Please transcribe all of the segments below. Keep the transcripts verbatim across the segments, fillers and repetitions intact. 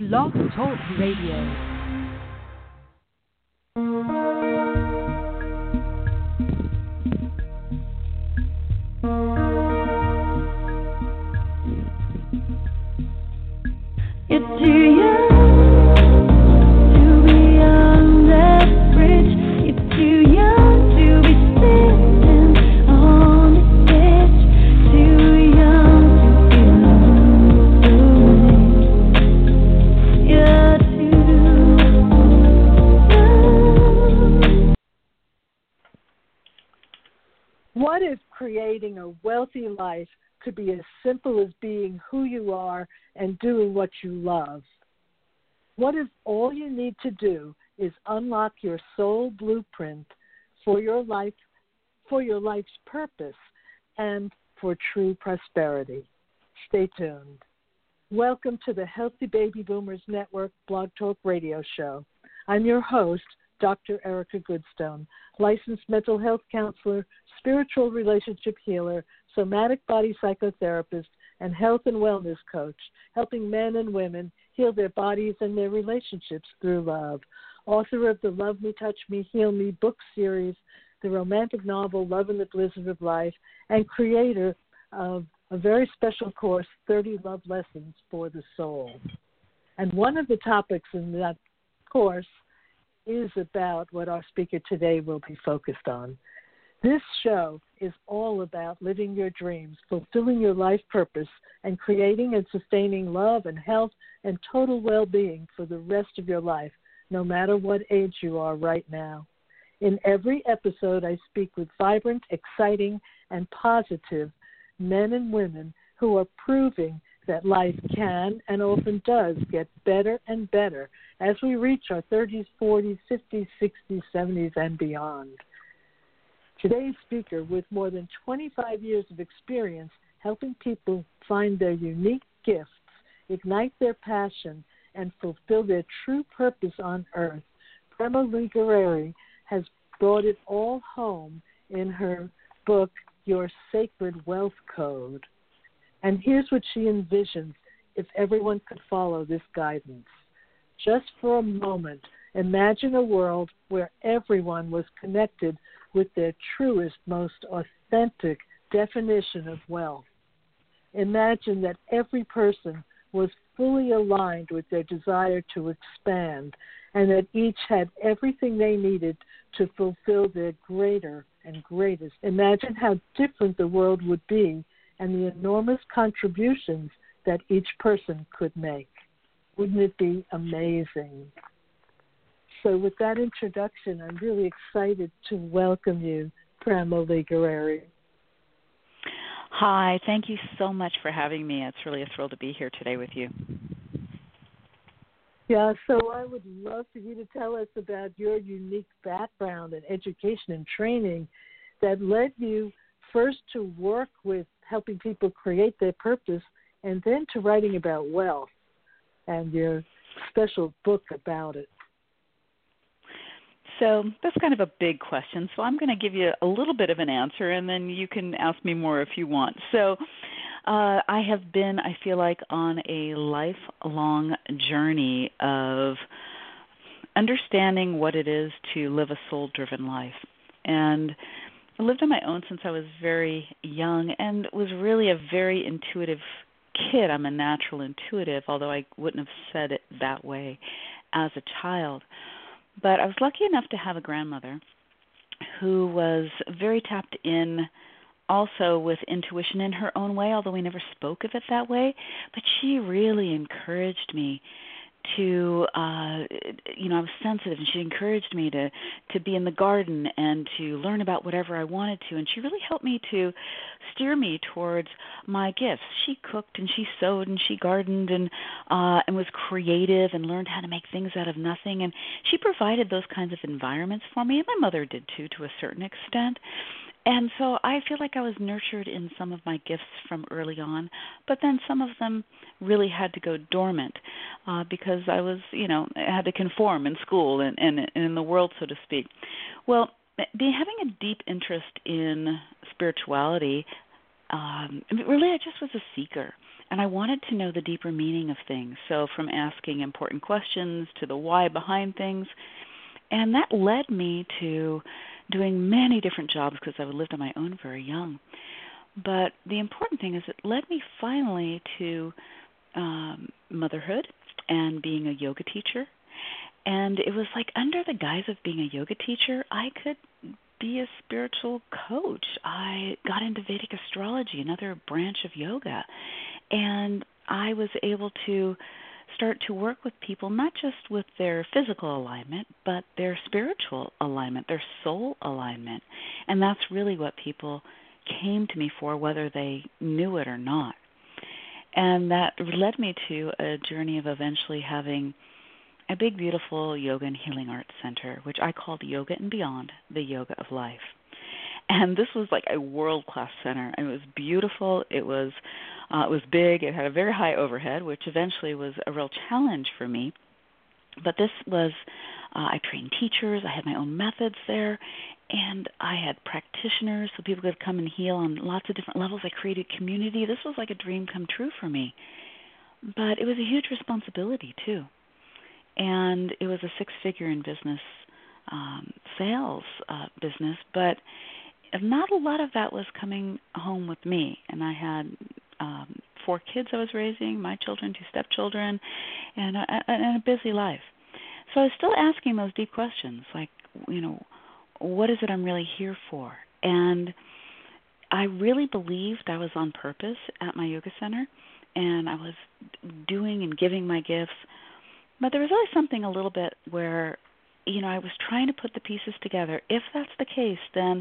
Blog Talk Radio. It's too young to be on that bridge. It's too young to be sitting on the edge. Too young to feel the way. You're too young. What if creating a wealthy life could be as simple as being who you are and doing what you love? What if all you need to do is unlock your soul blueprint for your life, for your life's purpose, and for true prosperity? Stay tuned. Welcome to the Healthy Baby Boomers Network Blog Talk Radio Show. I'm your host, Doctor Erica Goodstone, licensed mental health counselor, spiritual relationship healer, somatic body psychotherapist, and health and wellness coach, helping men and women heal their bodies and their relationships through love. Author of the Love Me, Touch Me, Heal Me book series, the romantic novel Love in the Blizzard of Life, and creator of a very special course, thirty Love Lessons for the Soul. And one of the topics in that course is about what our speaker today will be focused on. This show is all about living your dreams, fulfilling your life purpose, and creating and sustaining love and health and total well-being for the rest of your life, no matter what age you are right now. In every episode, I speak with vibrant, exciting, and positive men and women who are proving that life can and often does get better and better as we reach our thirties, forties, fifties, sixties, seventies, and beyond. Today's speaker, with more than twenty-five years of experience helping people find their unique gifts, ignite their passion, and fulfill their true purpose on earth, Prema Guerrieri has brought it all home in her book, Your Sacred Wealth Code. And here's what she envisions if everyone could follow this guidance. Just for a moment, imagine a world where everyone was connected with their truest, most authentic definition of wealth. Imagine that every person was fully aligned with their desire to expand and that each had everything they needed to fulfill their greater and greatest. Imagine how different the world would be and the enormous contributions that each person could make. Wouldn't it be amazing? So with that introduction, I'm really excited to welcome you, Prema Guerrieri. Hi, thank you so much for having me. It's really a thrill to be here today with you. Yeah, so I would love for you to tell us about your unique background and education and training that led you first to work with helping people create their purpose and then to writing about wealth and your special book about it. So that's kind of a big question. So I'm going to give you a little bit of an answer, and then you can ask me more if you want. So uh, I have been, I feel like, on a lifelong journey of understanding what it is to live a soul-driven life. And I lived on my own since I was very young and was really a very intuitive kid. I'm a natural intuitive, although I wouldn't have said it that way as a child. But I was lucky enough to have a grandmother who was very tapped in also with intuition in her own way, although we never spoke of it that way. But she really encouraged me to, uh, you know, I was sensitive, and she encouraged me to, to be in the garden and to learn about whatever I wanted to. And she really helped me to steer me towards my gifts. She cooked and she sewed and she gardened and uh, and was creative and learned how to make things out of nothing. And she provided those kinds of environments for me, and my mother did too, to a certain extent. And so I feel like I was nurtured in some of my gifts from early on, but then some of them really had to go dormant uh, because I was, you know, I had to conform in school and, and, and in the world, so to speak. Well, be, having a deep interest in spirituality, um, really I just was a seeker. And I wanted to know the deeper meaning of things. So from asking important questions to the why behind things. And that led me to doing many different jobs because I lived on my own very young. But the important thing is it led me finally to um, motherhood and being a yoga teacher. And it was like under the guise of being a yoga teacher, I could be a spiritual coach. I got into Vedic astrology, another branch of yoga. And I was able to start to work with people, not just with their physical alignment, but their spiritual alignment, their soul alignment. And that's really what people came to me for, whether they knew it or not. And that led me to a journey of eventually having a big, beautiful yoga and healing arts center, which I called Yoga and Beyond, the Yoga of Life. And this was like a world-class center. It was beautiful. It was uh, it was big. It had a very high overhead, which eventually was a real challenge for me. But this was, uh, I trained teachers. I had my own methods there. And I had practitioners so people could come and heal on lots of different levels. I created community. This was like a dream come true for me. But it was a huge responsibility, too. And it was a six-figure in business um, sales uh, business, but not a lot of that was coming home with me. And I had um, four kids I was raising, my children, two stepchildren, and a, and a busy life. So I was still asking those deep questions, like, you know, what is it I'm really here for? And I really believed I was on purpose at my yoga center, and I was doing and giving my gifts. But there was always something a little bit where, you know, I was trying to put the pieces together. If that's the case, then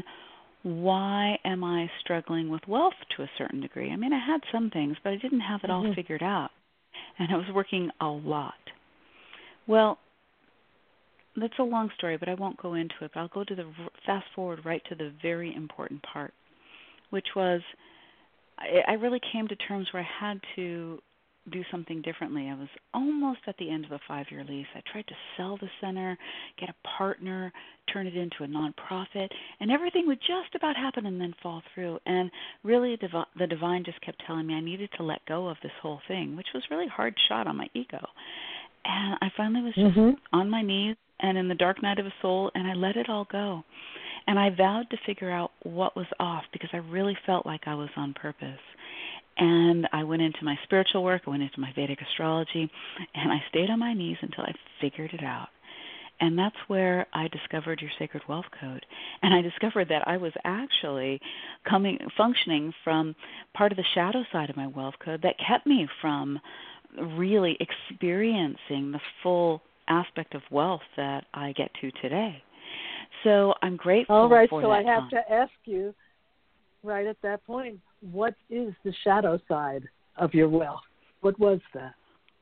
why am I struggling with wealth to a certain degree? I mean, I had some things, but I didn't have it all mm-hmm. figured out. And I was working a lot. Well, that's a long story, but I won't go into it. But I'll go to the fast forward right to the very important part, which was I, I really came to terms where I had to do something differently. I was almost at the end of a five-year lease. I tried to sell the center, get a partner, turn it into a nonprofit, and everything would just about happen and then fall through. And really, the divine just kept telling me I needed to let go of this whole thing, which was really a hard shot on my ego. And I finally was just mm-hmm. on my knees and in the dark night of a soul, and I let it all go. And I vowed to figure out what was off because I really felt like I was on purpose. And I went into my spiritual work, I went into my Vedic astrology, and I stayed on my knees until I figured it out. And that's where I discovered your Sacred Wealth Code. And I discovered that I was actually coming, functioning from part of the shadow side of my wealth code that kept me from really experiencing the full aspect of wealth that I get to today. So I'm grateful All right, for so that I have time. to ask you right at that point, what is the shadow side of your wealth? What was that?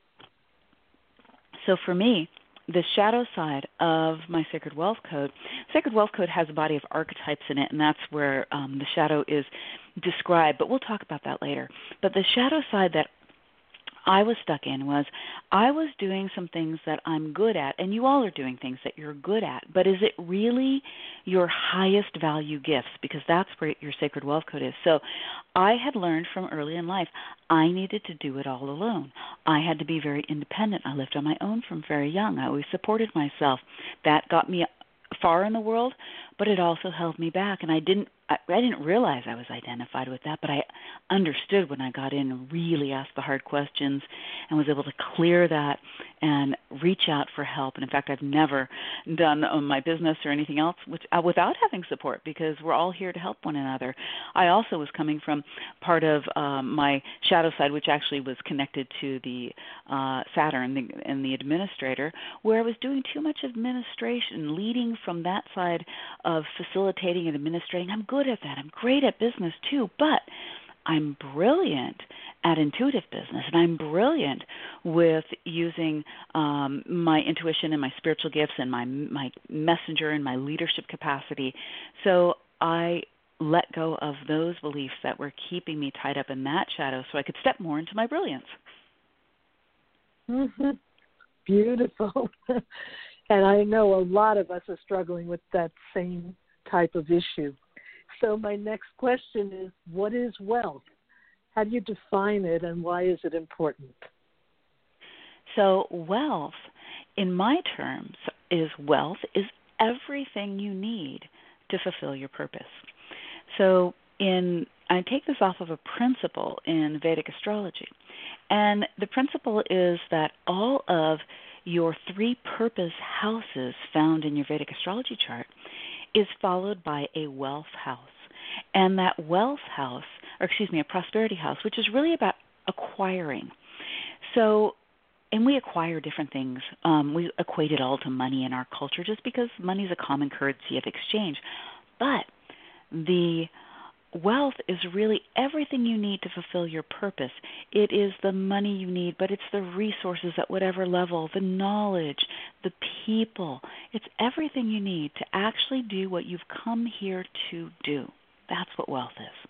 So for me, the shadow side of my Sacred Wealth Code, Sacred Wealth Code has a body of archetypes in it, and that's where um, the shadow is described, but we'll talk about that later. But the shadow side that I was stuck in was I was doing some things that I'm good at, and you all are doing things that you're good at, but is it really your highest value gifts? Because that's where your Sacred Wealth Code is. So I had learned from early in life I needed to do it all alone. I had to be very independent. I lived on my own from very young. I always supported myself. That got me far in the world, but it also held me back, and I didn't I, I didn't realize I was identified with that, but I understood when I got in and really asked the hard questions and was able to clear that and reach out for help. And in fact, I've never done um, my business or anything else which, uh, without having support, because we're all here to help one another. I also was coming from part of um, my shadow side, which actually was connected to the uh, Saturn the, and the administrator, where I was doing too much administration, leading from that side of facilitating and administrating. I'm good at that. I'm great at business too, but I'm brilliant at intuitive business, and I'm brilliant with using um, my intuition and my spiritual gifts and my my messenger and my leadership capacity. So I let go of those beliefs that were keeping me tied up in that shadow so I could step more into my brilliance. Mm-hmm. Beautiful. And I know a lot of us are struggling with that same type of issue. So my next question is, what is wealth? How do you define it, and why is it important? So wealth, in my terms, is wealth is everything you need to fulfill your purpose. So in I take this off of a principle in Vedic astrology. And the principle is that all of your three purpose houses found in your Vedic astrology chart is followed by a wealth house. And that wealth house, or excuse me, a prosperity house, which is really about acquiring. So, and we acquire different things. Um, we equate it all to money in our culture just because money is a common currency of exchange. But the wealth is really everything you need to fulfill your purpose. It is the money you need, but it's the resources at whatever level, the knowledge, the people. It's everything you need to actually do what you've come here to do. That's what wealth is.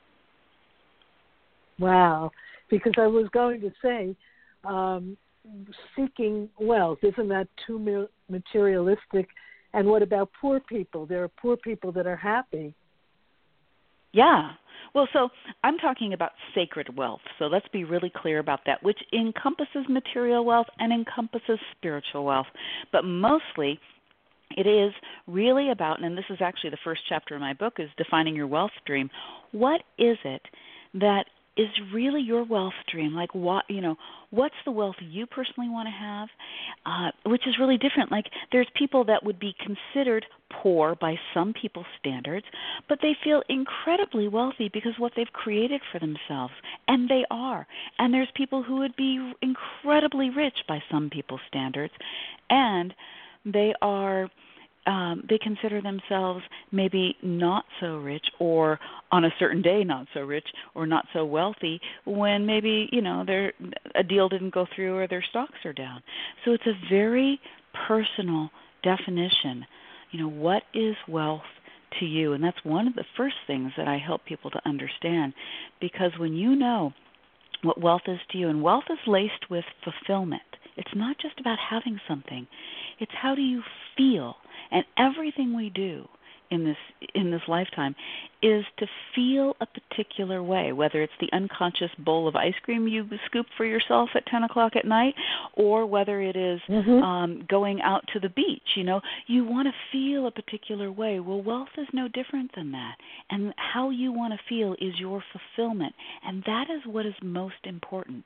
Wow. Because I was going to say, um, seeking wealth, isn't that too materialistic? And what about poor people? There are poor people that are happy. Yeah. Well, so I'm talking about sacred wealth. So let's be really clear about that, which encompasses material wealth and encompasses spiritual wealth. But mostly it is really about, and this is actually the first chapter of my book, is defining your wealth stream. What is it that is really your wealth stream? Like, what, you know, what's the wealth you personally want to have, uh, which is really different. Like, there's people that would be considered poor by some people's standards, but they feel incredibly wealthy because of what they've created for themselves, and they are. And there's people who would be incredibly rich by some people's standards, and they are Um, they consider themselves maybe not so rich, or on a certain day not so rich, or not so wealthy when maybe, you know, their a deal didn't go through or their stocks are down. So it's a very personal definition. You know, what is wealth to you? And that's one of the first things that I help people to understand, because when you know what wealth is to you, and wealth is laced with fulfillment. It's not just about having something. It's how do you feel. And everything we do in this in this lifetime is to feel a particular way, whether it's the unconscious bowl of ice cream you scoop for yourself at ten o'clock at night, or whether it is mm-hmm. um, going out to the beach. You know, you want to feel a particular way. Well, wealth is no different than that. And how you want to feel is your fulfillment. And that is what is most important.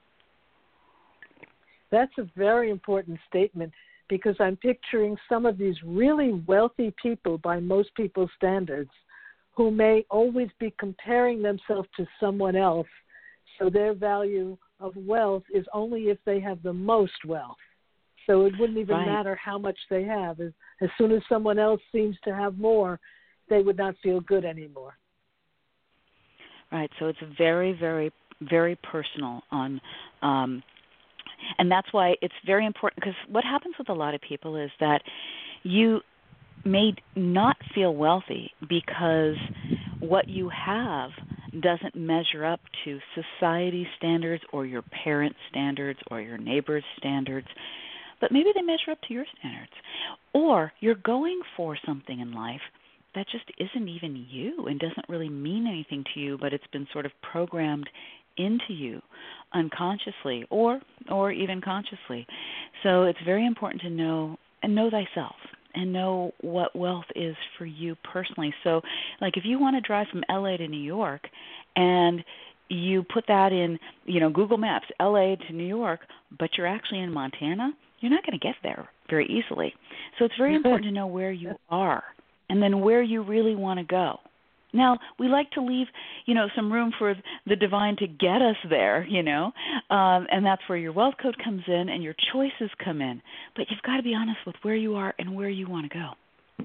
That's a very important statement, because I'm picturing some of these really wealthy people by most people's standards who may always be comparing themselves to someone else. So their value of wealth is only if they have the most wealth. So it wouldn't even right. matter how much they have. As, as soon as someone else seems to have more, they would not feel good anymore. Right. So it's very, very, very personal on um and that's why it's very important, because what happens with a lot of people is that you may not feel wealthy because what you have doesn't measure up to society standards or your parents' standards or your neighbor's standards, but maybe they measure up to your standards. Or you're going for something in life that just isn't even you and doesn't really mean anything to you, but it's been sort of programmed into you unconsciously or or even consciously. So it's very important to know and know thyself and know what wealth is for you personally. So like if you want to drive from L A to New York and you put that in, you know, Google Maps, L A to New York, but you're actually in Montana, you're not going to get there very easily. So it's very important to know where you are and then where you really want to go. Now, we like to leave, you know, some room for the divine to get us there, you know, um, and that's where your wealth code comes in and your choices come in. But you've got to be honest with where you are and where you want to go.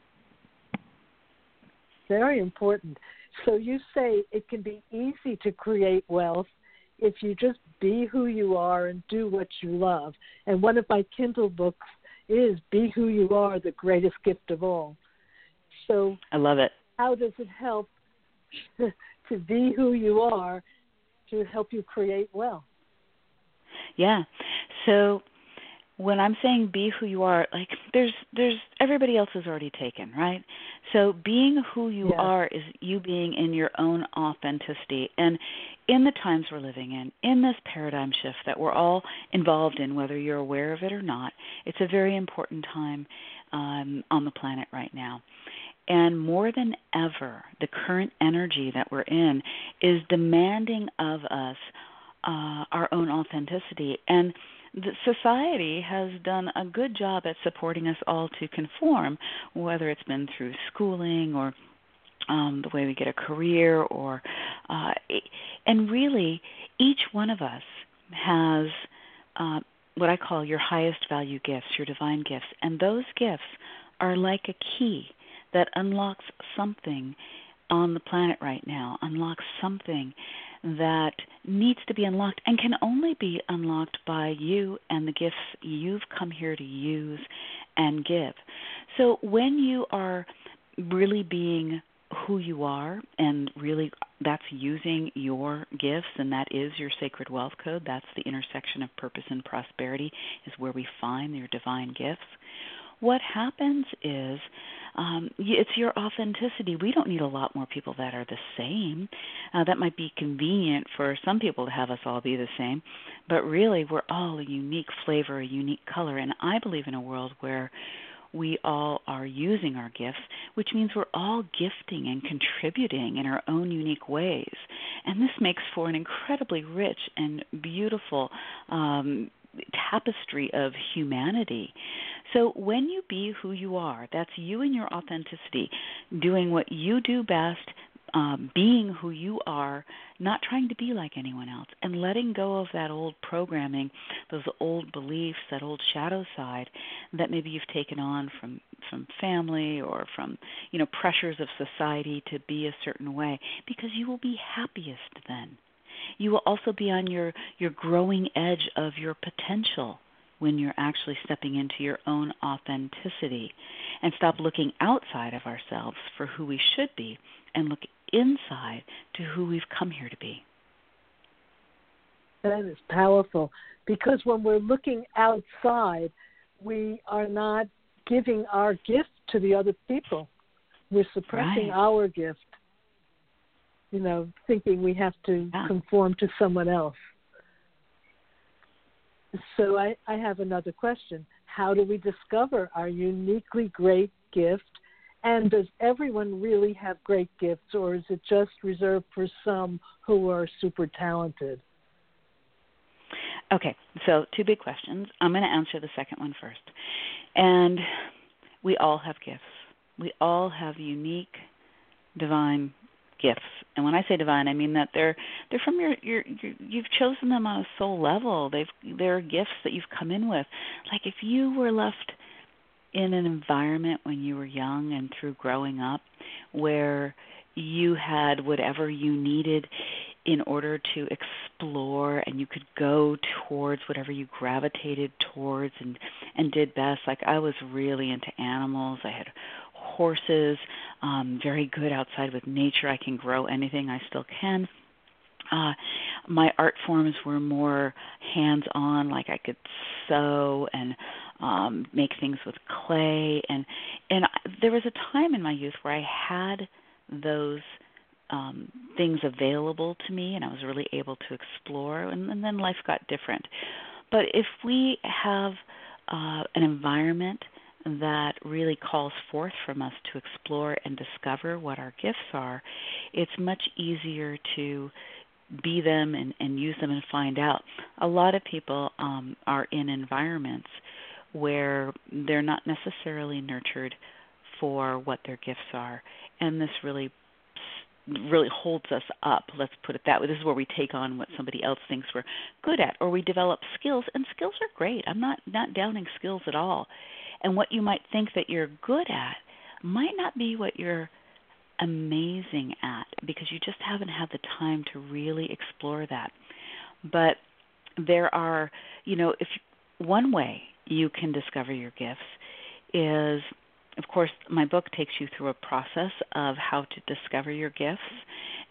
Very important. So you say it can be easy to create wealth if you just be who you are and do what you love. And one of my Kindle books is Be Who You Are, the Greatest Gift of All. So I love it. How does it help to be who you are to help you create wealth? Yeah. So when I'm saying be who you are, like there's there's everybody else is already taken, right? So being who you Yes. are is you being in your own authenticity. And in the times we're living in, in this paradigm shift that we're all involved in, whether you're aware of it or not, it's a very important time um, on the planet right now. And more than ever, the current energy that we're in is demanding of us uh, our own authenticity. And the society has done a good job at supporting us all to conform, whether it's been through schooling or um, the way we get a career, or uh, and really each one of us has uh, what I call your highest value gifts, your divine gifts, and those gifts are like a key that unlocks something on the planet right now, unlocks something that needs to be unlocked and can only be unlocked by you and the gifts you've come here to use and give. So when you are really being who you are, and really that's using your gifts, and that is your sacred wealth code, that's the intersection of purpose and prosperity, is where we find your divine gifts. What happens is um, it's your authenticity. We don't need a lot more people that are the same. Uh, that might be convenient for some people to have us all be the same, but really we're all a unique flavor, a unique color, and I believe in a world where we all are using our gifts, which means we're all gifting and contributing in our own unique ways. And this makes for an incredibly rich and beautiful um, tapestry of humanity. So when you be who you are, that's you and your authenticity, doing what you do best, um, being who you are, not trying to be like anyone else, and letting go of that old programming, those old beliefs, that old shadow side that maybe you've taken on from, from family or from, you know, pressures of society to be a certain way, because you will be happiest then. You will also be on your, your growing edge of your potential when you're actually stepping into your own authenticity, and stop looking outside of ourselves for who we should be and look inside to who we've come here to be. That is powerful, because when we're looking outside, we are not giving our gift to the other people. We're suppressing Right. our gift, you know, thinking we have to Yeah. conform to someone else. So I, I have another question. How do we discover our uniquely great gift? And does everyone really have great gifts, or is it just reserved for some who are super talented? Okay, so two big questions. I'm going to answer the second one first. And we all have gifts. We all have unique divine gifts. And when I say divine, I mean that they're they're from your, your, your you've chosen them on a soul level. They've they're gifts that you've come in with. Like if you were left in an environment when you were young and through growing up where you had whatever you needed in order to explore, and you could go towards whatever you gravitated towards and, and did best. Like I was really into animals. I had horses, um, very good outside with nature. I can grow anything. I still can. Uh, my art forms were more hands-on, like I could sew and um, make things with clay. And, and there was a time in my youth where I had those um, things available to me, and I was really able to explore, and, and then life got different. But if we have uh, an environment that really calls forth from us to explore and discover what our gifts are, it's much easier to be them and, and use them and find out. A lot of people um, are in environments where they're not necessarily nurtured for what their gifts are, and this really really holds us up, let's put it that way. This is where we take on what somebody else thinks we're good at, or we develop skills, and skills are great. I'm not, not downing skills at all. And what you might think that you're good at might not be what you're amazing at, because you just haven't had the time to really explore that. But there are, you know, if one way you can discover your gifts is, of course, my book takes you through a process of how to discover your gifts,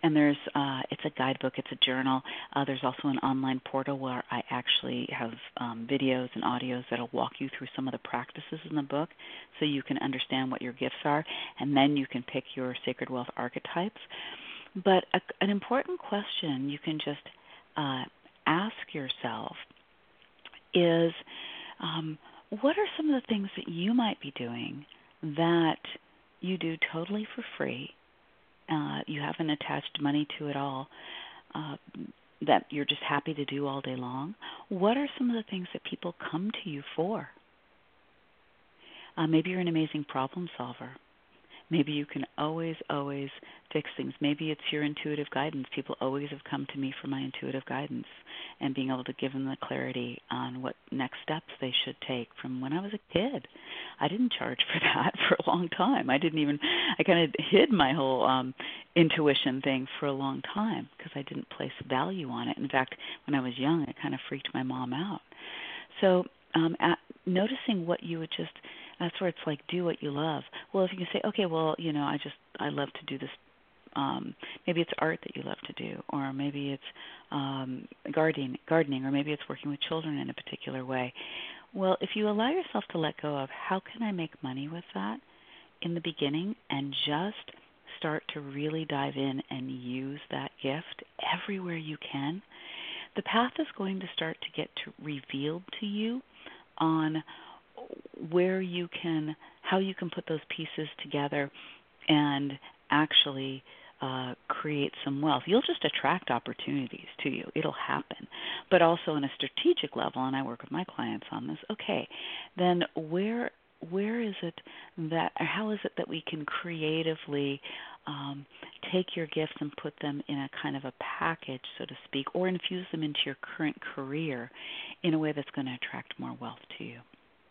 and there's uh, it's a guidebook, it's a journal. Uh, there's also an online portal where I actually have um, videos and audios that'll walk you through some of the practices in the book, so you can understand what your gifts are, and then you can pick your sacred wealth archetypes. But a, an important question you can just uh, ask yourself is, um, what are some of the things that you might be doing that you do totally for free, uh, you haven't attached money to it all, uh, that you're just happy to do all day long? What are some of the things that people come to you for? Uh, maybe you're an amazing problem solver. Maybe you can always, always fix things. Maybe it's your intuitive guidance. People always have come to me for my intuitive guidance and being able to give them the clarity on what next steps they should take from when I was a kid. I didn't charge for that for a long time. I didn't even, I kind of hid my whole um, intuition thing for a long time because I didn't place value on it. In fact, when I was young, it kind of freaked my mom out. So um, at noticing what you would just, that's where it's like, do what you love. Well, if you can say, okay, well, you know, I just, I love to do this. Um, maybe it's art that you love to do, or maybe it's um, gardening, gardening, or maybe it's working with children in a particular way. Well, if you allow yourself to let go of how can I make money with that in the beginning and just start to really dive in and use that gift everywhere you can, the path is going to start to get to revealed to you on where you can, how you can put those pieces together and actually uh, create some wealth. You'll just attract opportunities to you. It'll happen. But also on a strategic level, and I work with my clients on this, okay, then where where is it that, or how is it that we can creatively um, take your gifts and put them in a kind of a package, so to speak, or infuse them into your current career in a way that's going to attract more wealth to you?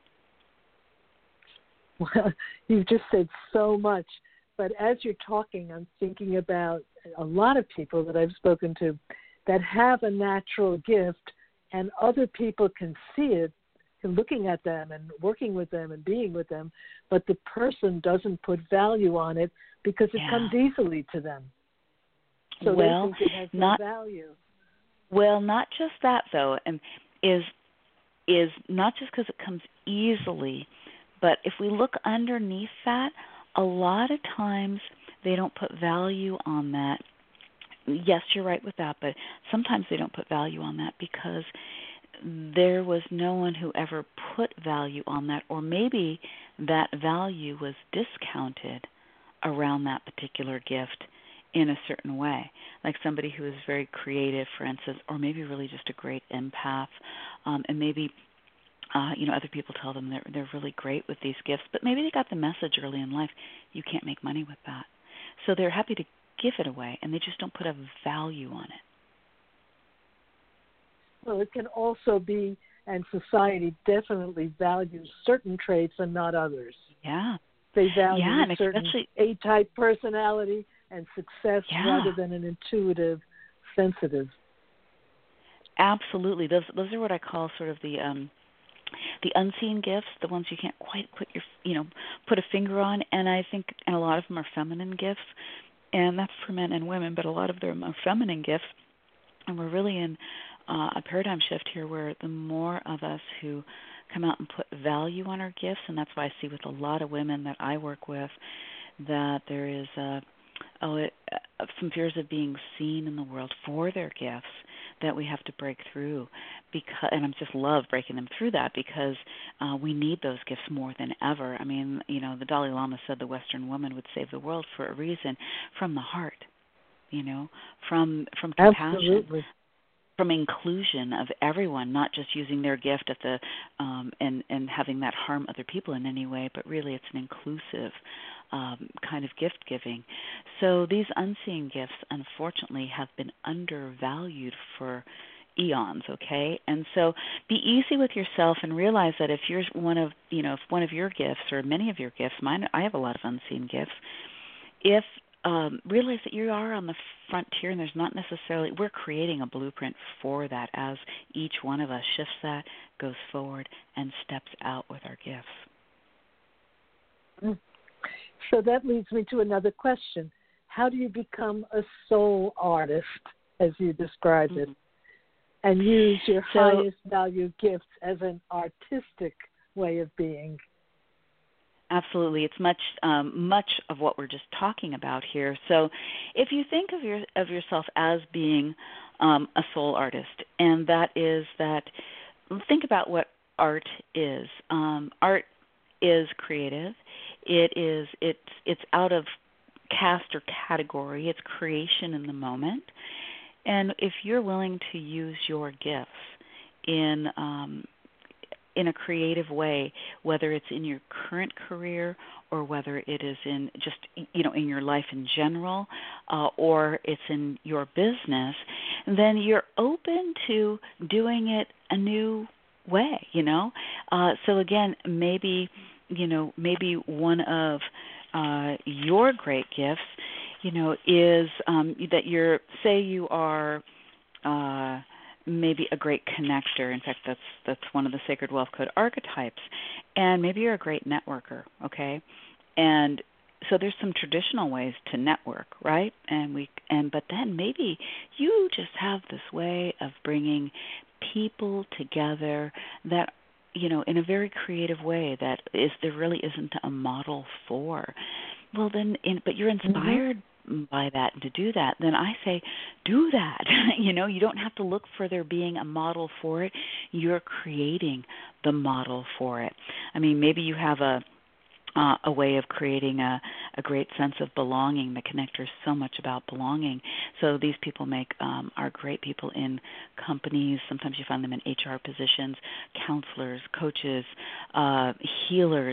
Well, you've just said so much. But as you're talking, I'm thinking about a lot of people that I've spoken to that have a natural gift, and other people can see it looking at them and working with them and being with them, but the person doesn't put value on it because it yeah. comes easily to them. So well, they think it has not, no value. Well, not just that, though, and is is not just because it comes easily, but if we look underneath that, a lot of times they don't put value on that. Yes, you're right with that, but sometimes they don't put value on that because there was no one who ever put value on that, or maybe that value was discounted around that particular gift in a certain way, like somebody who is very creative, for instance, or maybe really just a great empath, um, and maybe uh, you know other people tell them they're they're really great with these gifts, but maybe they got the message early in life, you can't make money with that, so they're happy to give it away, and they just don't put a value on it. Well, it can also be, and society definitely values certain traits and not others. Yeah. They value yeah, a certain A-type personality and success yeah. rather than an intuitive, sensitive. Absolutely. Those those are what I call sort of the um, the unseen gifts, the ones you can't quite put your you know put a finger on. And I think and a lot of them are feminine gifts, and that's for men and women. But a lot of them are feminine gifts, and we're really in uh, a paradigm shift here, where the more of us who come out and put value on our gifts, and that's why I see with a lot of women that I work with that there is a oh, it, uh, some fears of being seen in the world for their gifts that we have to break through, because, and I just love breaking them through that because uh, we need those gifts more than ever. I mean, you know, the Dalai Lama said the Western woman would save the world for a reason, from the heart, you know, from from compassion. Absolutely. From inclusion of everyone, not just using their gift at the um, and and having that harm other people in any way, but really it's an inclusive um, kind of gift giving. So these unseen gifts, unfortunately, have been undervalued for eons. Okay, and so be easy with yourself and realize that if you're one of you know if one of your gifts or many of your gifts, mine I have a lot of unseen gifts. If Um, realize that you are on the frontier, and there's not necessarily, we're creating a blueprint for that as each one of us shifts that, goes forward, and steps out with our gifts. So that leads me to another question. how do you become a soul artist, as you described it, mm-hmm. and use your so, highest value gifts as an artistic way of being? Absolutely. It's much um, much of what we're just talking about here. So if you think of your of yourself as being um, a soul artist, and that is that, think about what art is. Um, art is creative. It is it's it's out of caste or category. It's creation in the moment. And if you're willing to use your gifts in um, in a creative way, whether it's in your current career or whether it is in just, you know, in your life in general, uh, or it's in your business, then you're open to doing it a new way, you know. Uh, so again, maybe, you know, maybe one of uh, your great gifts, you know, is um, that you're, say you are, uh, maybe a great connector. In fact, that's that's one of the Sacred Wealth Code archetypes. And maybe you're a great networker, okay? And so there's some traditional ways to network, right? And we and but then maybe you just have this way of bringing people together that, you know, in a very creative way that is there really isn't a model for. Well, then, in, but you're inspired. Mm-hmm. by that and to do that, then I say do that. You know, you don't have to look for there being a model for it. You're creating the model for it. I mean, maybe you have a uh, a way of creating a, a great sense of belonging. The connector is so much about belonging. So these people make um, are great people in companies. Sometimes you find them in H R positions, counselors, coaches, uh, healers.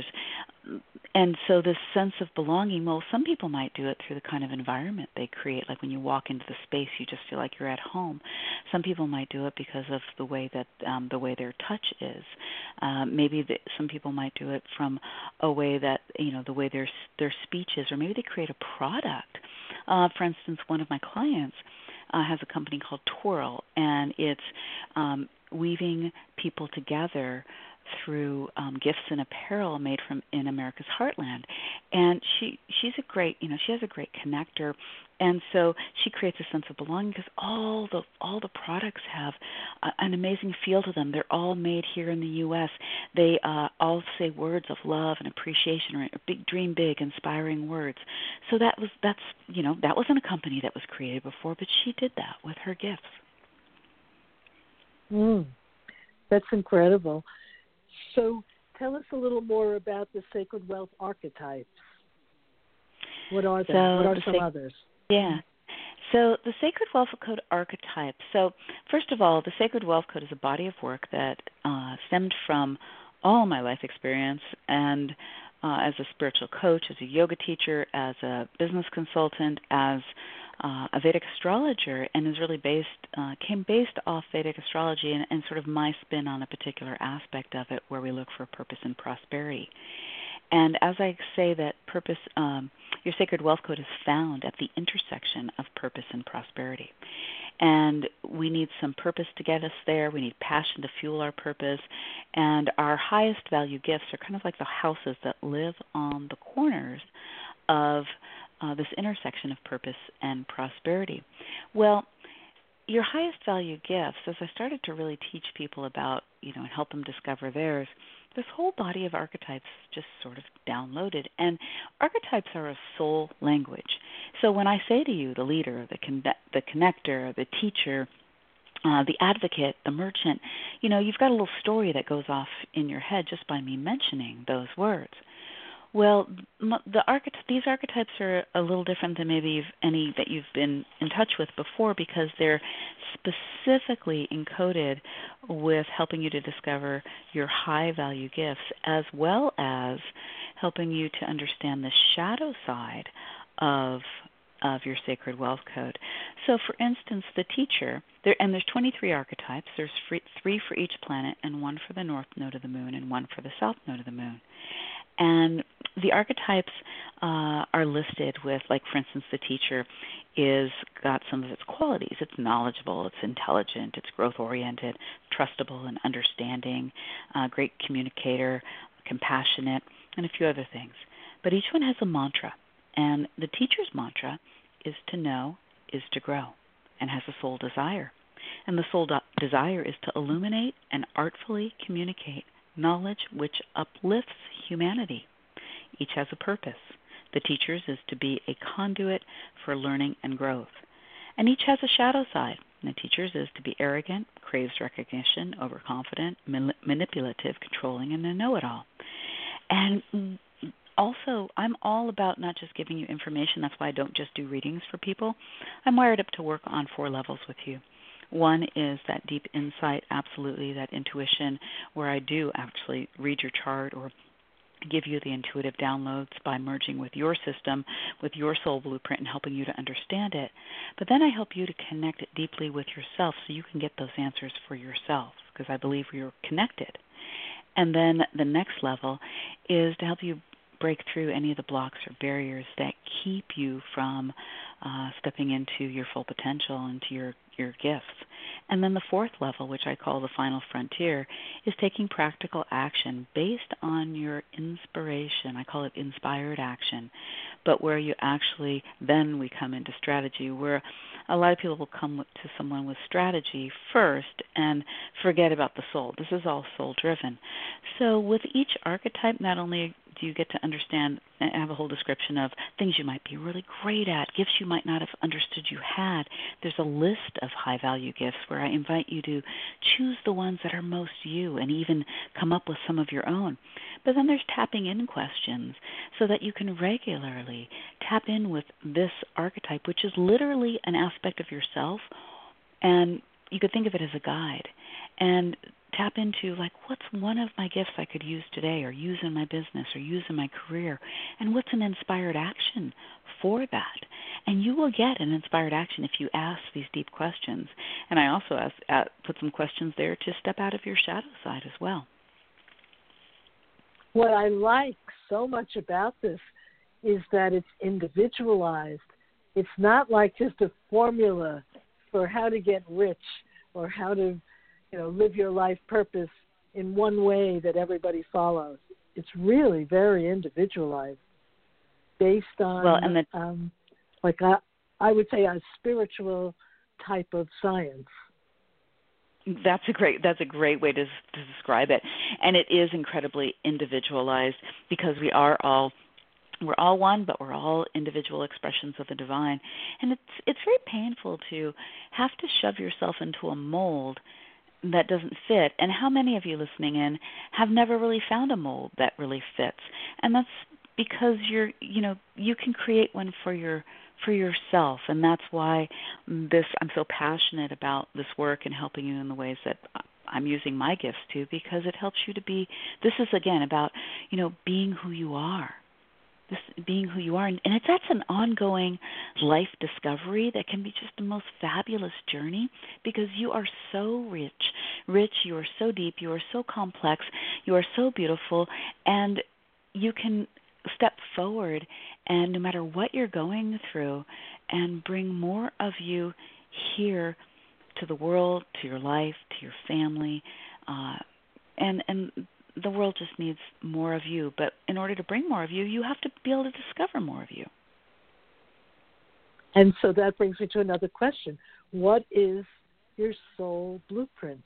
And so this sense of belonging, well, some people might do it through the kind of environment they create. Like when you walk into the space, you just feel like you're at home. Some people might do it because of the way that um, the way their touch is. Uh, maybe the, some people might do it from a way that, you know, the way their their speech is, or maybe they create a product. Uh, for instance, one of my clients uh, has a company called Twirl, and it's um, weaving people together through um, gifts and apparel made from in America's heartland. And she she's a great, you know, she has a great connector, and so she creates a sense of belonging because all the all the products have uh, an amazing feel to them. They're all made here in the U S They uh, all say words of love and appreciation, or big dream big, inspiring words. So that was that's you know that wasn't a company that was created before, but she did that with her gifts. Mm, that's incredible. So tell us a little more about the Sacred Wealth archetypes. What are they? So what are the some sac- others? Yeah. So the Sacred Wealth Code archetypes. So first of all, the Sacred Wealth Code is a body of work that uh, stemmed from all my life experience, and uh, as a spiritual coach, as a yoga teacher, as a business consultant, as Uh, a Vedic astrologer, and is really based, uh, came based off Vedic astrology and, and sort of my spin on a particular aspect of it where we look for purpose and prosperity. And as I say that purpose, um, your Sacred Wealth Code is found at the intersection of purpose and prosperity. And we need some purpose to get us there. We need passion to fuel our purpose. And our highest value gifts are kind of like the houses that live on the corners of Uh, this intersection of purpose and prosperity. Well, your highest value gifts, as I started to really teach people about, you know, and help them discover theirs, this whole body of archetypes just sort of downloaded. And archetypes are a soul language. So when I say to you, the leader, the con- the connector, the teacher, uh, the advocate, the merchant, you know, you've got a little story that goes off in your head just by me mentioning those words. Well, the archety- these archetypes are a little different than maybe you've, any that you've been in touch with before, because they're specifically encoded with helping you to discover your high-value gifts, as well as helping you to understand the shadow side of of your Sacred Wealth Code. So, for instance, the teacher, there, and there's twenty-three archetypes. There's free, three for each planet, and one for the north node of the moon, and one for the south node of the moon. And the archetypes uh, are listed with, like, for instance, the teacher is got some of its qualities. It's knowledgeable, it's intelligent, it's growth-oriented, trustable and understanding, uh, great communicator, compassionate, and a few other things. But each one has a mantra. And the teacher's mantra is to know, is to grow, and has a soul desire. And the soul de- desire is to illuminate and artfully communicate knowledge which uplifts humanity. Each has a purpose. The teacher's is to be a conduit for learning and growth. And each has a shadow side. And the teacher's is to be arrogant, craves recognition, overconfident, man- manipulative, controlling, and a know-it-all. And also, I'm all about not just giving you information. That's why I don't just do readings for people. I'm wired up to work on four levels with you. One is that deep insight, absolutely, that intuition, where I do actually read your chart or give you the intuitive downloads by merging with your system, with your soul blueprint, and helping you to understand it. But then I help you to connect it deeply with yourself so you can get those answers for yourself, because I believe you're connected. And then the next level is to help you break through any of the blocks or barriers that keep you from uh, stepping into your full potential, into your, your gifts. And then the fourth level, which I call the final frontier, is taking practical action based on your inspiration. I call it inspired action, but where you actually, then we come into strategy, where a lot of people will come to someone with strategy first and forget about the soul. This is all soul-driven. So with each archetype, not only do you get to understand and have a whole description of things you might be really great at, gifts you might not have understood you had. There's a list of high-value gifts where I invite you to choose the ones that are most you and even come up with some of your own. But then there's tapping in questions so that you can regularly tap in with this archetype, which is literally an aspect of yourself, and you could think of it as a guide. And tap into, like, what's one of my gifts I could use today or use in my business or use in my career, and what's an inspired action for that? And you will get an inspired action if you ask these deep questions. And I also ask, uh, put some questions there to step out of your shadow side as well. What I like so much about this is that it's individualized. It's not like just a formula for how to get rich or how to, you know, live your life purpose in one way that everybody follows. It's really very individualized, based on, well, and the, um, like I, I would say, a spiritual type of science. That's a great. That's a great way to, to describe it, and it is incredibly individualized because we are all. We're all one, but we're all individual expressions of the divine, and it's it's very painful to have to shove yourself into a mold that doesn't fit. And how many of you listening in have never really found a mold that really fits? And that's because you're, you know, you can create one for your for yourself, and that's why this I'm so passionate about this work and helping you in the ways that I'm using my gifts to, because it helps you to be. This is again about, you know, being who you are. This being who you are, and it's that's an ongoing life discovery that can be just the most fabulous journey, because you are so rich, rich. You are so deep. You are so complex. You are so beautiful, and you can step forward, and no matter what you're going through, and bring more of you here to the world, to your life, to your family, uh, and and. The world just needs more of you. But in order to bring more of you, you have to be able to discover more of you. And so that brings me to another question. What is your soul blueprint?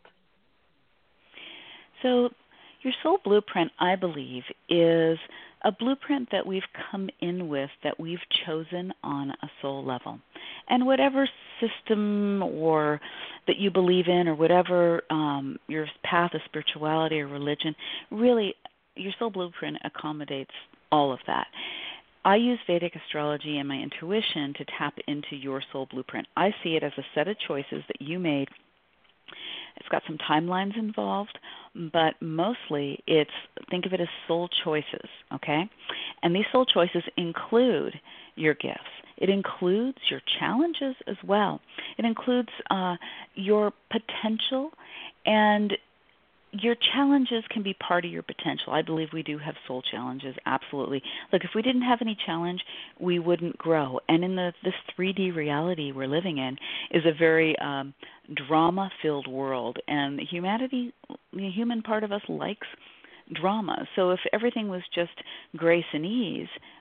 So your soul blueprint, I believe, is a blueprint that we've come in with, that we've chosen on a soul level. And whatever system or that you believe in, or whatever um, your path of spirituality or religion, really your soul blueprint accommodates all of that. I use Vedic astrology and my intuition to tap into your soul blueprint. I see it as a set of choices that you made. It's got some timelines involved, but mostly it's, think of it as soul choices, okay? And these soul choices include your gifts. It includes your challenges as well. It includes uh, your potential, and your challenges can be part of your potential. I believe we do have soul challenges, absolutely. Look, if we didn't have any challenge, we wouldn't grow. And in the this three D reality we're living in is a very um, drama-filled world, and humanity, the human part of us likes drama. So if everything was just grace and ease,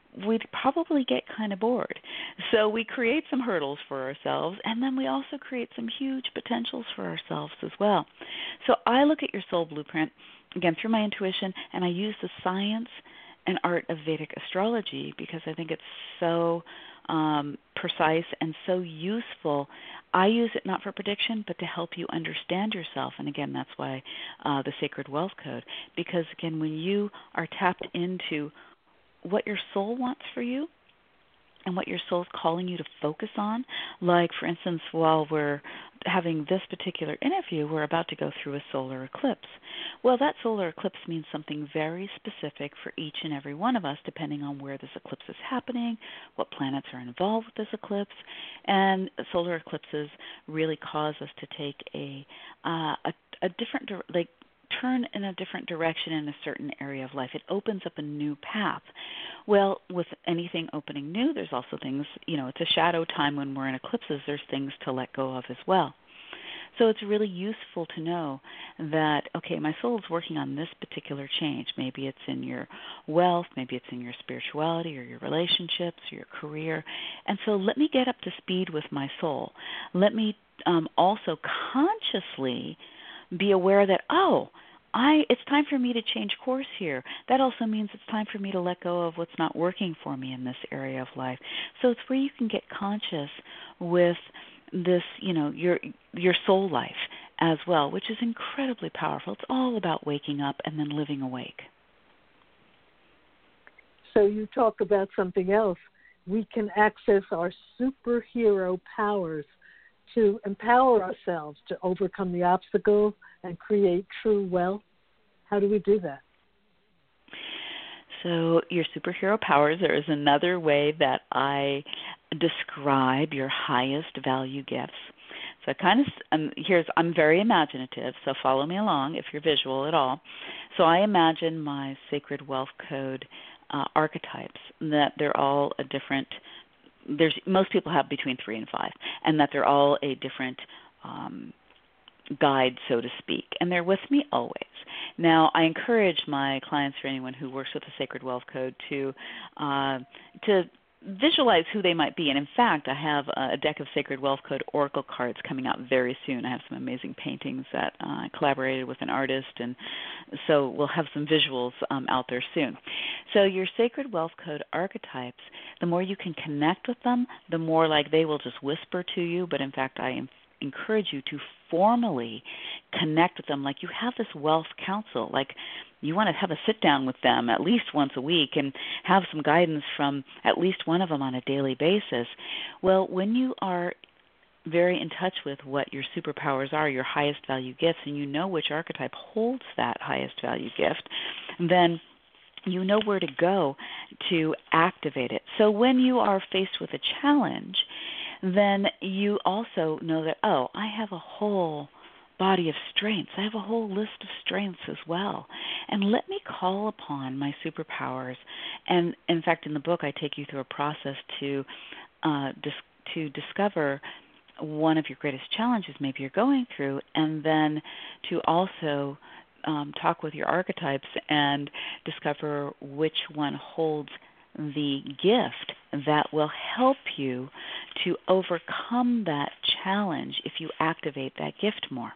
we'd probably get kind of bored. So we create some hurdles for ourselves, and then we also create some huge potentials for ourselves as well. So I look at your soul blueprint, again, through my intuition, and I use the science and art of Vedic astrology because I think it's so um, precise and so useful. I use it not for prediction, but to help you understand yourself. And again, that's why uh, the Sacred Wealth Code. Because again, when you are tapped into what your soul wants for you and what your soul's calling you to focus on, like, for instance, while we're having this particular interview, we're about to go through a solar eclipse. Well, that solar eclipse means something very specific for each and every one of us, depending on where this eclipse is happening, what planets are involved with this eclipse. And solar eclipses really cause us to take a uh, a, a different, like, turn in a different direction in a certain area of life. It opens up a new path. Well, with anything opening new, there's also things, you know, it's a shadow time when we're in eclipses. There's things to let go of as well. So it's really useful to know that, okay, my soul is working on this particular change. Maybe it's in your wealth, maybe it's in your spirituality or your relationships or your career. And so let me get up to speed with my soul. Let me um, also consciously be aware that, oh, I it's time for me to change course here. That also means it's time for me to let go of what's not working for me in this area of life. So it's where you can get conscious with this, you know, your your soul life as well, which is incredibly powerful. It's all about waking up and then living awake. So you talk about something else. We can access our superhero powers to empower ourselves to overcome the obstacles and create true wealth. How do we do that? So your superhero powers, there is another way that I describe your highest value gifts. So I kind of, um, here's, I'm very imaginative, so follow me along if you're visual at all. So I imagine my Sacred Wealth Code uh, archetypes, that they're all a different, there's most people have between three and five, and that they're all a different um, guide, so to speak, and they're with me always. Now, I encourage my clients or anyone who works with the Sacred Wealth Code to uh, to visualize who they might be. And in fact, I have a deck of Sacred Wealth Code Oracle cards coming out very soon. I have some amazing paintings that uh, I collaborated with an artist, and so we'll have some visuals um, out there soon. So your Sacred Wealth Code archetypes, the more you can connect with them, the more like they will just whisper to you, but in fact, I encourage you to formally connect with them like you have this wealth council, like you want to have a sit down with them at least once a week and have some guidance from at least one of them on a daily basis. Well, when you are very in touch with what your superpowers are, your highest value gifts, and you know which archetype holds that highest value gift, then you know where to go to activate it. So when you are faced with a challenge, then you also know that, oh, I have a whole body of strengths. I have a whole list of strengths as well. And let me call upon my superpowers. And in fact, in the book, I take you through a process to uh, dis- to discover one of your greatest challenges maybe you're going through, and then to also um, talk with your archetypes and discover which one holds the gift that will help you to overcome that challenge if you activate that gift more.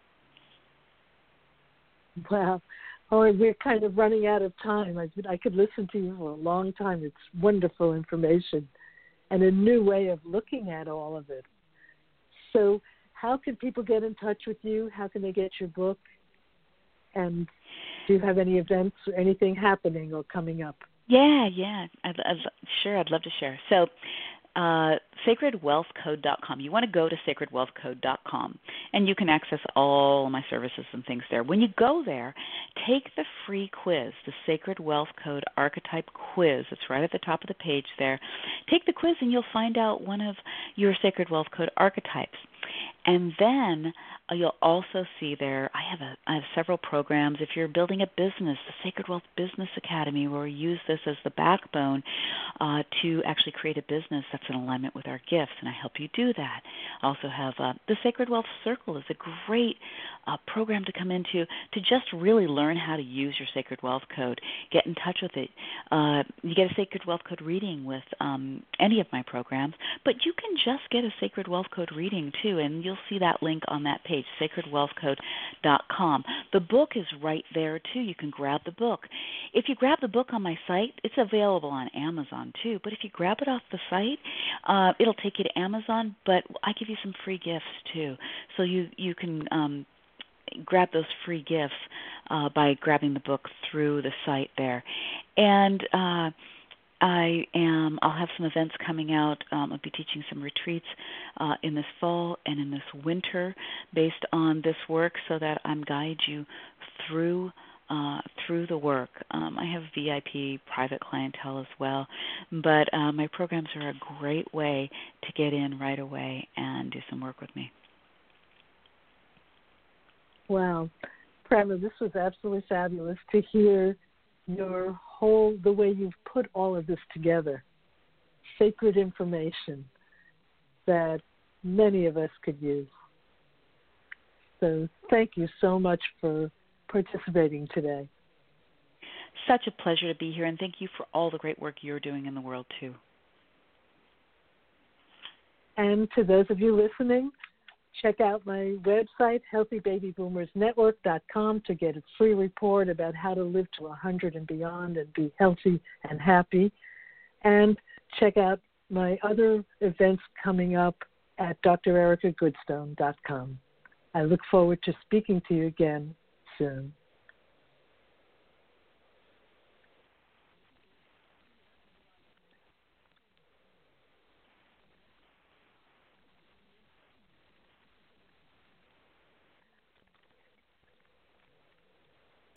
Wow. Oh, we're kind of running out of time. I could, I could listen to you for a long time. It's wonderful information and a new way of looking at all of it. So how can people get in touch with you? How can they get your book? And do you have any events or anything happening or coming up? Yeah, yeah. I'd, I'd, sure, I'd love to share. So uh, sacred wealth code dot com. You want to go to sacred wealth code dot com, and you can access all my services and things there. When you go there, take the free quiz, the Sacred Wealth Code Archetype Quiz. It's right at the top of the page there. Take the quiz, and you'll find out one of your Sacred Wealth Code archetypes. And then you'll also see there, I have a I have several programs. If you're building a business, the Sacred Wealth Business Academy, where we use this as the backbone uh, to actually create a business that's in alignment with our gifts, and I help you do that. I also have uh, the Sacred Wealth Circle is a great uh, program to come into to just really learn how to use your Sacred Wealth Code, get in touch with it. Uh, you get a Sacred Wealth Code reading with um, any of my programs, but you can just get a Sacred Wealth Code reading too, and you'll see that link on that page, sacred wealth code dot com. The book is right there too. You can grab the book. If you grab the book on my site, it's available on Amazon too, but if you grab it off the site, uh, it'll take you to Amazon, but I give you some free gifts too. So you, you can um, grab those free gifts uh, by grabbing the book through the site there. And uh, I am, I'll have some events coming out. Um, I'll be teaching some retreats uh, in this fall and in this winter based on this work so that I'm guide you through uh, through the work. Um, I have V I P private clientele as well, but uh, my programs are a great way to get in right away and do some work with me. Wow. Prema, this was absolutely fabulous to hear your whole, the way you've put all of this together. Sacred information that many of us could use. So thank you so much for participating today. Such a pleasure to be here, and thank you for all the great work you're doing in the world, too. And to those of you listening, check out my website, healthy baby boomers network dot com, to get a free report about how to live to one hundred and beyond and be healthy and happy. And check out my other events coming up at d r erica goodstone dot com. I look forward to speaking to you again soon.